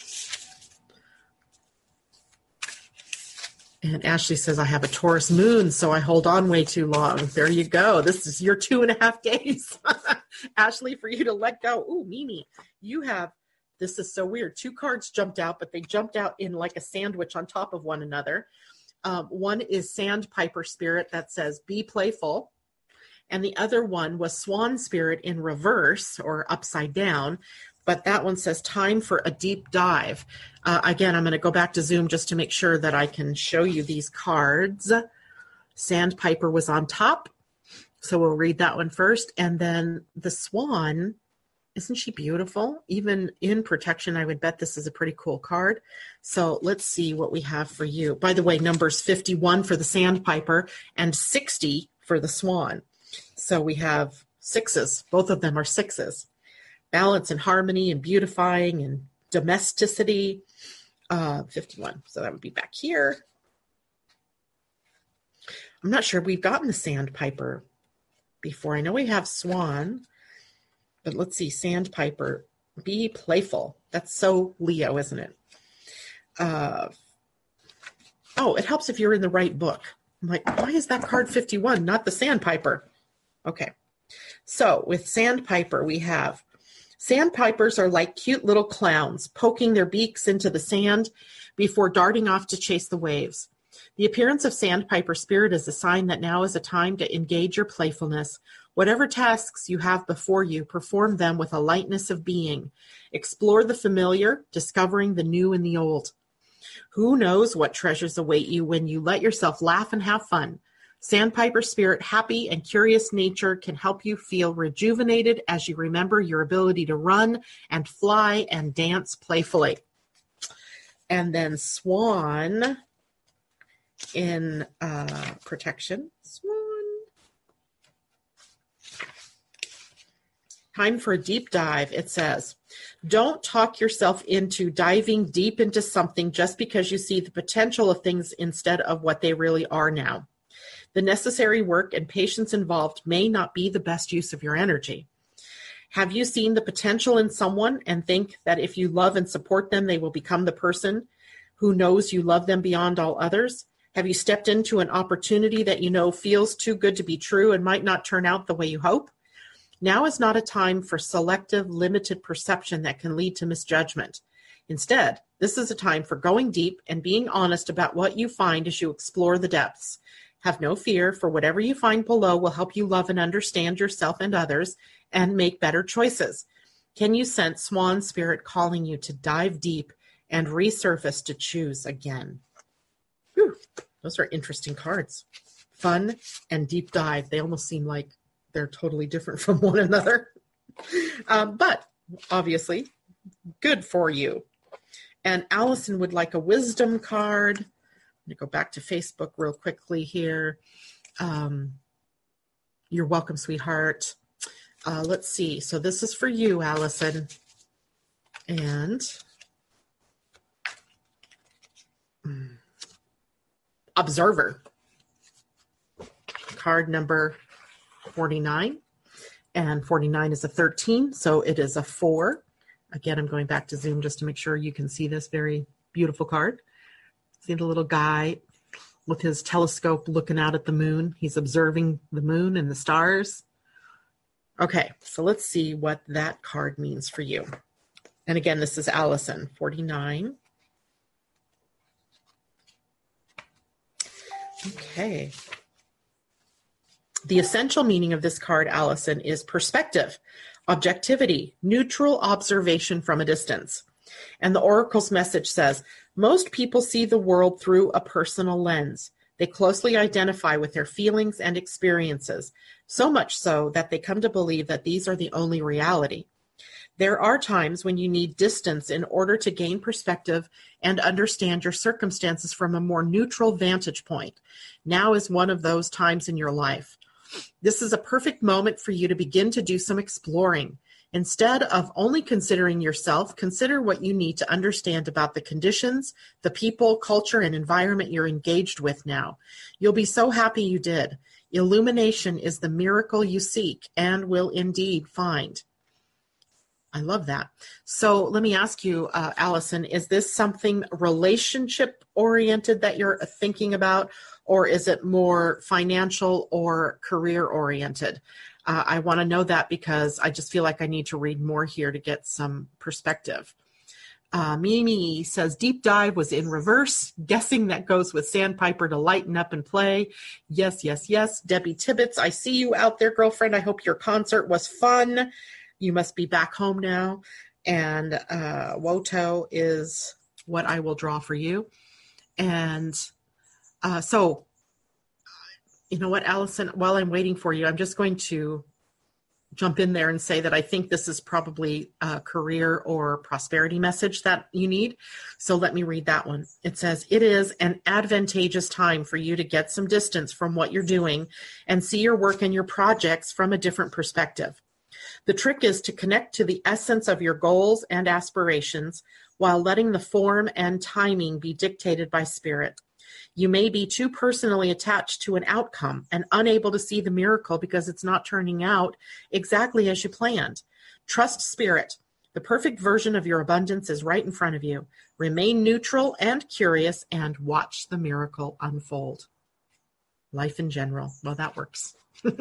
Speaker 1: and Ashley says, I have a Taurus moon, so I hold on way too long. There you go. This is your two and a half days, Ashley, for you to let go. Ooh, Mimi, you have, this is so weird. Two cards jumped out, but they jumped out in like a sandwich on top of one another. Um, one is Sandpiper Spirit that says, be playful. And the other one was Swan Spirit in reverse or upside down. But that one says, time for a deep dive. Uh, again, I'm going to go back to Zoom just to make sure that I can show you these cards. Sandpiper was on top. So we'll read that one first. And then the Swan, isn't she beautiful? Even in protection, I would bet this is a pretty cool card. So let's see what we have for you. By the way, numbers fifty-one for the Sandpiper and sixty for the Swan. So we have sixes. Both of them are sixes. Balance and harmony and beautifying and domesticity. Uh, fifty-one. So that would be back here. I'm not sure we've gotten the Sandpiper before. I know we have Swan. But let's see, Sandpiper, be playful. That's so Leo, isn't it? Uh, oh, it helps if you're in the right book. I'm like, why is that card fifty-one, not the Sandpiper? Okay. So with Sandpiper, we have, Sandpipers are like cute little clowns poking their beaks into the sand before darting off to chase the waves. The appearance of Sandpiper Spirit is a sign that now is a time to engage your playfulness. Whatever tasks you have before you, perform them with a lightness of being. Explore the familiar, discovering the new and the old. Who knows what treasures await you when you let yourself laugh and have fun. Sandpiper Spirit, happy and curious nature can help you feel rejuvenated as you remember your ability to run and fly and dance playfully. And then Swan in uh, protection. Swan. Time for a deep dive. It says, don't talk yourself into diving deep into something just because you see the potential of things instead of what they really are now. The necessary work and patience involved may not be the best use of your energy. Have you seen the potential in someone and think that if you love and support them, they will become the person who knows you love them beyond all others? Have you stepped into an opportunity that you know feels too good to be true and might not turn out the way you hope? Now is not a time for selective, limited perception that can lead to misjudgment. Instead, this is a time for going deep and being honest about what you find as you explore the depths. Have no fear, for whatever you find below will help you love and understand yourself and others and make better choices. Can you sense Swan Spirit calling you to dive deep and resurface to choose again? Whew, those are interesting cards. Fun and deep dive. They almost seem like they're totally different from one another. Um, but obviously, good for you. And Allison would like a wisdom card. I'm going to go back to Facebook real quickly here. Um, you're welcome, sweetheart. Uh, let's see. So this is for you, Allison. And um, Observer. Card number forty-nine. And forty-nine is a thirteen, so it is a four. Again, I'm going back to Zoom just to make sure you can see this very beautiful card. See the little guy with his telescope looking out at the moon. He's observing the moon and the stars. Okay, so let's see what that card means for you. And again, this is Allison, forty-nine. Okay. The essential meaning of this card, Allison, is perspective, objectivity, neutral observation from a distance. And the Oracle's message says, most people see the world through a personal lens. They closely identify with their feelings and experiences, so much so that they come to believe that these are the only reality. There are times when you need distance in order to gain perspective and understand your circumstances from a more neutral vantage point. Now is one of those times in your life. This is a perfect moment for you to begin to do some exploring. Instead of only considering yourself, consider what you need to understand about the conditions, the people, culture, and environment you're engaged with now. You'll be so happy you did. Illumination is the miracle you seek and will indeed find. I love that. So let me ask you, uh, Allison, is this something relationship oriented that you're thinking about, or is it more financial or career oriented? Uh, I want to know that because I just feel like I need to read more here to get some perspective. Uh, Mimi says, deep dive was in reverse. Guessing that goes with Sandpiper to lighten up and play. Yes, yes, yes. Debbie Tibbetts, I see you out there, girlfriend. I hope your concert was fun. You must be back home now. And uh, Woto is what I will draw for you. And uh, so, you know what, Allison, while I'm waiting for you, I'm just going to jump in there and say that I think this is probably a career or prosperity message that you need. So let me read that one. It says, it is an advantageous time for you to get some distance from what you're doing and see your work and your projects from a different perspective. The trick is to connect to the essence of your goals and aspirations while letting the form and timing be dictated by spirit. You may be too personally attached to an outcome and unable to see the miracle because it's not turning out exactly as you planned. Trust spirit. The perfect version of your abundance is right in front of you. Remain neutral and curious and watch the miracle unfold. Life in general. Well, that works.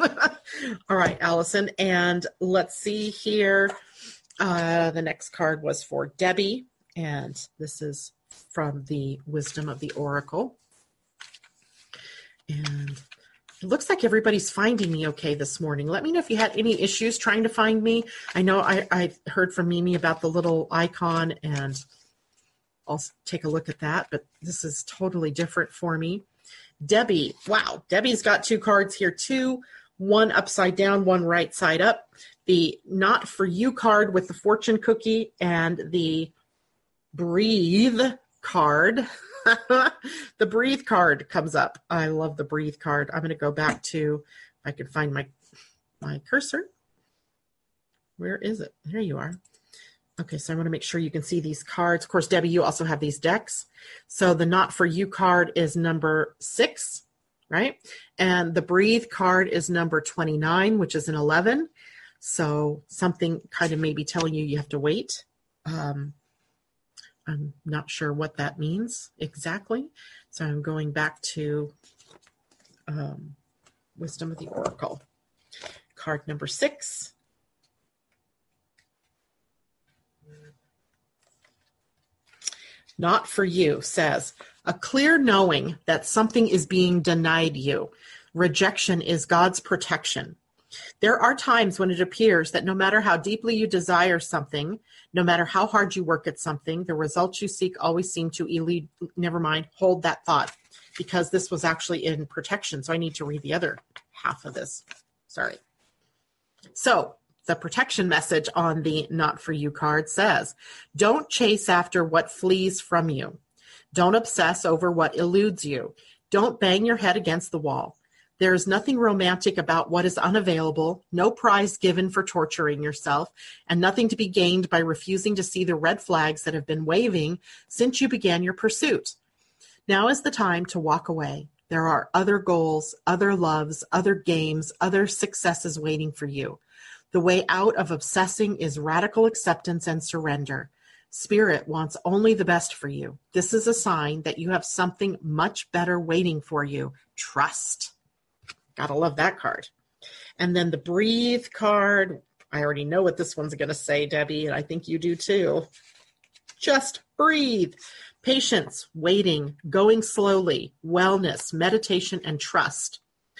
Speaker 1: All right, Allison. And let's see here. Uh, the next card was for Debbie, and this is from the Wisdom of the Oracle. And it looks like everybody's finding me okay this morning. Let me know if you had any issues trying to find me. I know I, I heard from Mimi about the little icon, and I'll take a look at that, but this is totally different for me. Debbie, wow, Debbie's got two cards here too. One upside down, one right side up. The Not For You card with the fortune cookie and the Breathe card. The Breathe card comes up. I love the Breathe card. I'm going to go back to, if I can find my, my cursor. Where is it? There you are. Okay, so I want to make sure you can see these cards. Of course, Debbie, you also have these decks. So the Not For You card is number six, right? And the Breathe card is number twenty-nine, which is an eleven. So something kind of maybe telling you you have to wait. Um, I'm not sure what that means exactly. So I'm going back to um, Wisdom of the Oracle. Card number six. Not For You says, a clear knowing that something is being denied you. Rejection is God's protection. There are times when it appears that no matter how deeply you desire something, no matter how hard you work at something, the results you seek always seem to elude. Never mind, hold that thought, because this was actually in protection. So I need to read the other half of this. Sorry. So the protection message on the Not For You card says, don't chase after what flees from you. Don't obsess over what eludes you. Don't bang your head against the wall. There is nothing romantic about what is unavailable, no prize given for torturing yourself, and nothing to be gained by refusing to see the red flags that have been waving since you began your pursuit. Now is the time to walk away. There are other goals, other loves, other games, other successes waiting for you. The way out of obsessing is radical acceptance and surrender. Spirit wants only the best for you. This is a sign that you have something much better waiting for you. Trust. Gotta love that card. And then the Breathe card. I already know what this one's going to say, Debbie, and I think you do too. Just breathe. Patience, waiting, going slowly, wellness, meditation, and trust.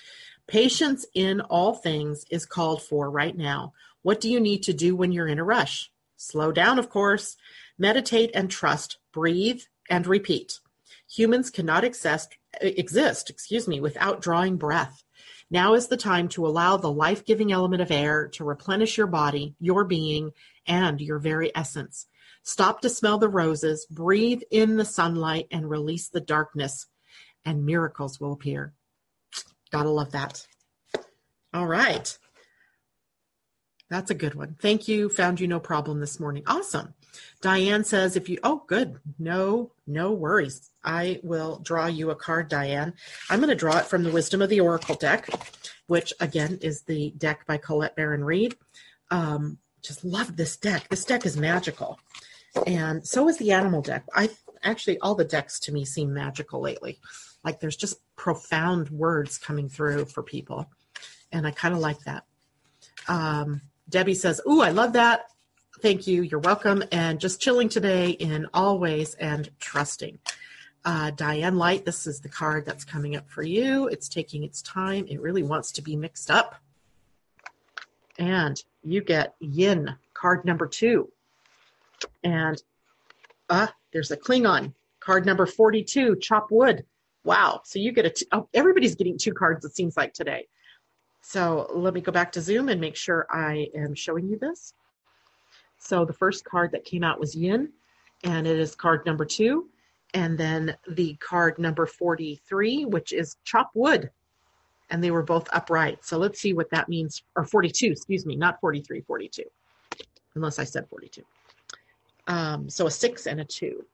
Speaker 1: Patience in all things is called for right now. What do you need to do when you're in a rush? Slow down, of course. Meditate and trust. Breathe and repeat. Humans cannot exist, exist, excuse me, without drawing breath. Now is the time to allow the life-giving element of air to replenish your body, your being, and your very essence. Stop to smell the roses, breathe in the sunlight, and release the darkness, and miracles will appear. Gotta love that. All right. That's a good one. Thank you. Found you no problem this morning. Awesome. Diane says if you, oh, good. No, no worries. I will draw you a card, Diane. I'm going to draw it from the Wisdom of the Oracle deck, which again is the deck by Colette Baron Reed. Um, just love this deck. This deck is magical. And so is the Animal deck. I actually, all the decks to me seem magical lately. Like there's just profound words coming through for people. And I kind of like that. Um, Debbie says, ooh, I love that. Thank you. You're welcome. And just chilling today in all ways and trusting. Uh, Diane Light, this is the card that's coming up for you. It's taking its time. It really wants to be mixed up. And you get Yin, card number two. And uh, there's a Klingon, card number forty-two, Chop Wood. Wow. So you get a, t- oh, everybody's getting two cards, it seems like today. So let me go back to Zoom and make sure I am showing you this. So the first card that came out was Yin, and it is card number two. And then the card number forty-three, which is Chop Wood. And they were both upright. So let's see what that means. Or forty-two, excuse me, not forty-three, forty-two. Unless I said forty-two. Um, so a six and a two.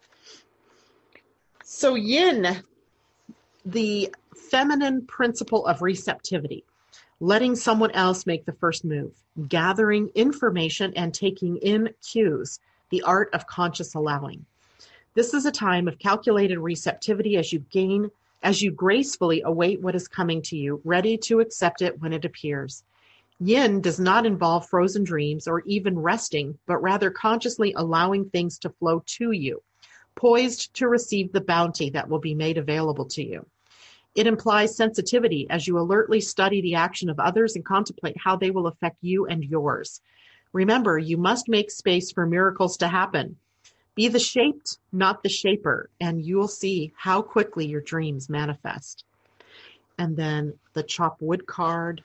Speaker 1: So Yin, the feminine principle of receptivity. Letting someone else make the first move, gathering information and taking in cues, the art of conscious allowing. This is a time of calculated receptivity as you gain, as you gracefully await what is coming to you, ready to accept it when it appears. Yin does not involve frozen dreams or even resting, but rather consciously allowing things to flow to you, poised to receive the bounty that will be made available to you. It implies sensitivity as you alertly study the action of others and contemplate how they will affect you and yours. Remember, you must make space for miracles to happen. Be the shaped, not the shaper, and you will see how quickly your dreams manifest. And then the Chop Wood card,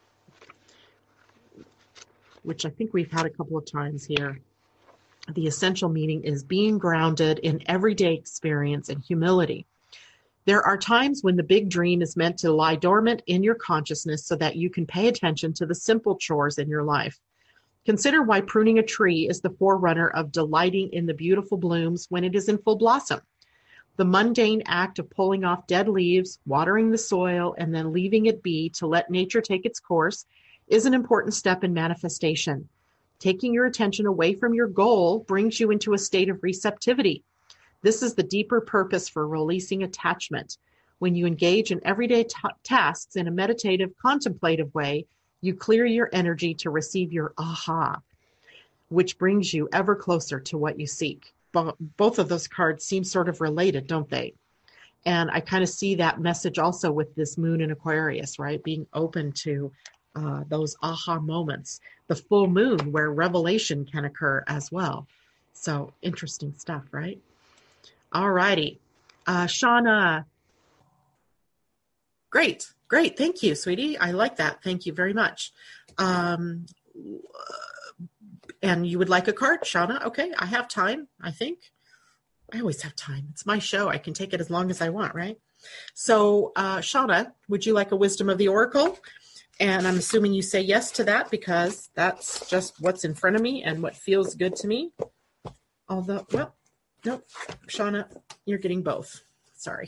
Speaker 1: which I think we've had a couple of times here. The essential meaning is being grounded in everyday experience and humility. There are times when the big dream is meant to lie dormant in your consciousness so that you can pay attention to the simple chores in your life. Consider why pruning a tree is the forerunner of delighting in the beautiful blooms when it is in full blossom. The mundane act of pulling off dead leaves, watering the soil, and then leaving it be to let nature take its course is an important step in manifestation. Taking your attention away from your goal brings you into a state of receptivity. This is the deeper purpose for releasing attachment. When you engage in everyday t- tasks in a meditative, contemplative way, you clear your energy to receive your aha, which brings you ever closer to what you seek. Bo- both of those cards seem sort of related, don't they? And I kind of see that message also with this moon in Aquarius, right? Being open to uh, those aha moments, the full moon where revelation can occur as well. So interesting stuff, right? All righty. Uh, Shauna. Great. Great. Thank you, sweetie. I like that. Thank you very much. Um, and you would like a card, Shauna? Okay. I have time, I think. I always have time. It's my show. I can take it as long as I want, right? So, uh, Shauna, would you like a Wisdom of the Oracle? And I'm assuming you say yes to that because that's just what's in front of me and what feels good to me. Although, well, nope, Shauna, you're getting both. Sorry.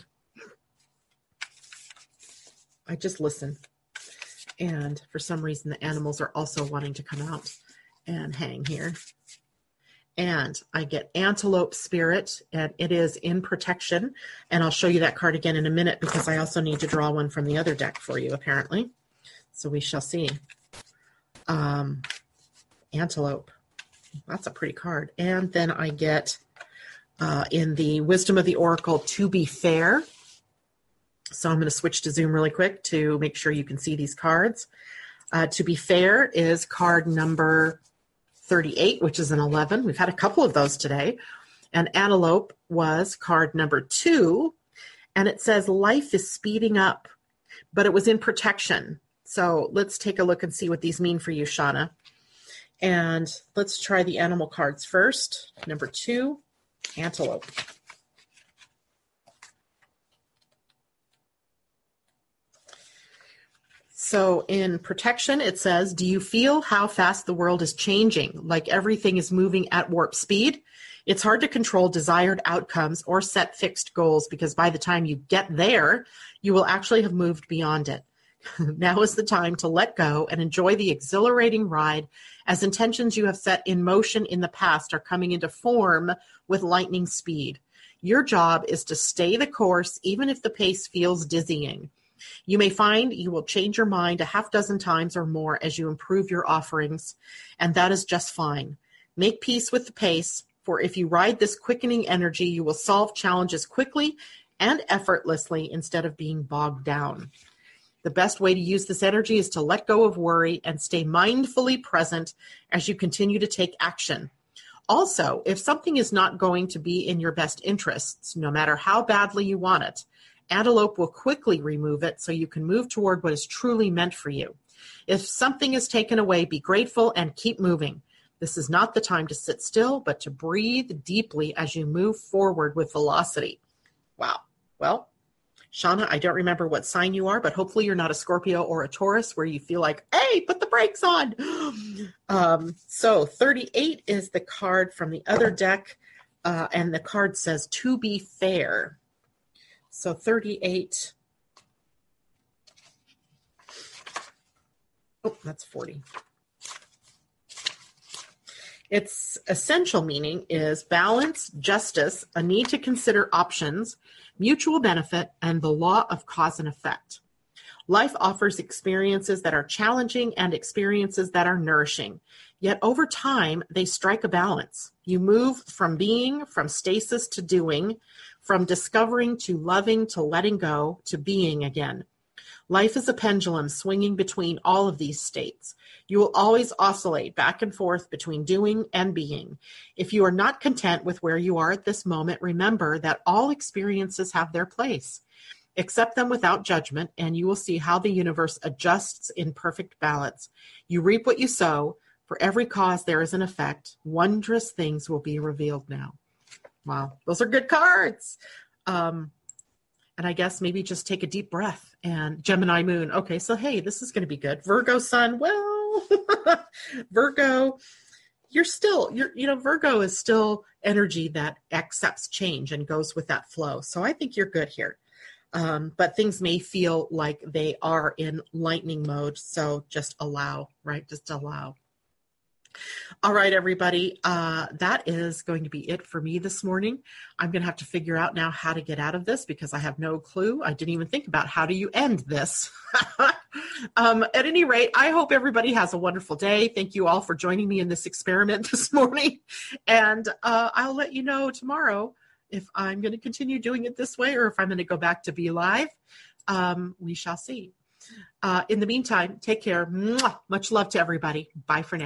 Speaker 1: I just listen. And for some reason, the animals are also wanting to come out and hang here. And I get Antelope Spirit, and it is in protection. And I'll show you that card again in a minute because I also need to draw one from the other deck for you, apparently. So we shall see. Um, Antelope. That's a pretty card. And then I get uh, in the Wisdom of the Oracle, To Be Fair. So I'm going to switch to Zoom really quick to make sure you can see these cards. Uh, to be fair is card number thirty-eight, which is an eleven. We've had a couple of those today. And Antelope was card number two. And it says life is speeding up, but it was in protection. So let's take a look and see what these mean for you, Shauna. And let's try the animal cards first. Number two, Antelope. So in protection, it says, do you feel how fast the world is changing? Like everything is moving at warp speed? It's hard to control desired outcomes or set fixed goals because by the time you get there, you will actually have moved beyond it. Now is the time to let go and enjoy the exhilarating ride as intentions you have set in motion in the past are coming into form with lightning speed. Your job is to stay the course even if the pace feels dizzying. You may find you will change your mind a half dozen times or more as you improve your offerings, and that is just fine. Make peace with the pace, for if you ride this quickening energy, you will solve challenges quickly and effortlessly instead of being bogged down. The best way to use this energy is to let go of worry and stay mindfully present as you continue to take action. Also, if something is not going to be in your best interests, no matter how badly you want it, Antelope will quickly remove it so you can move toward what is truly meant for you. If something is taken away, be grateful and keep moving. This is not the time to sit still, but to breathe deeply as you move forward with velocity. Wow. Well, Shauna, I don't remember what sign you are, but hopefully you're not a Scorpio or a Taurus where you feel like, hey, put the brakes on. um, so thirty-eight is the card from the other deck, uh, and the card says, to be fair. So thirty-eight. Oh, that's forty. Its essential meaning is balance, justice, a need to consider options, mutual benefit, and the law of cause and effect. Life offers experiences that are challenging and experiences that are nourishing. Yet over time, they strike a balance. You move from being, from stasis to doing, from discovering to loving to letting go to being again. Life is a pendulum swinging between all of these states. You will always oscillate back and forth between doing and being. If you are not content with where you are at this moment, remember that all experiences have their place. Accept them without judgment, and you will see how the universe adjusts in perfect balance. You reap what you sow. For every cause, there is an effect. Wondrous things will be revealed now. Wow, those are good cards. Um, and I guess maybe just take a deep breath. And Gemini moon. Okay, so hey, this is going to be good. Virgo sun. Well, Virgo, you're still, you're, you know, Virgo is still energy that accepts change and goes with that flow. So I think you're good here. Um, but things may feel like they are in lightning mode. So just allow, right? Just allow. All right, everybody. Uh, that is going to be it for me this morning. I'm going to have to figure out now how to get out of this because I have no clue. I didn't even think about how do you end this. um, at any rate, I hope everybody has a wonderful day. Thank you all for joining me in this experiment this morning. And uh, I'll let you know tomorrow if I'm going to continue doing it this way or if I'm going to go back to Be Live. Um, we shall see. Uh, in the meantime, take care. Mwah! Much love to everybody. Bye for now.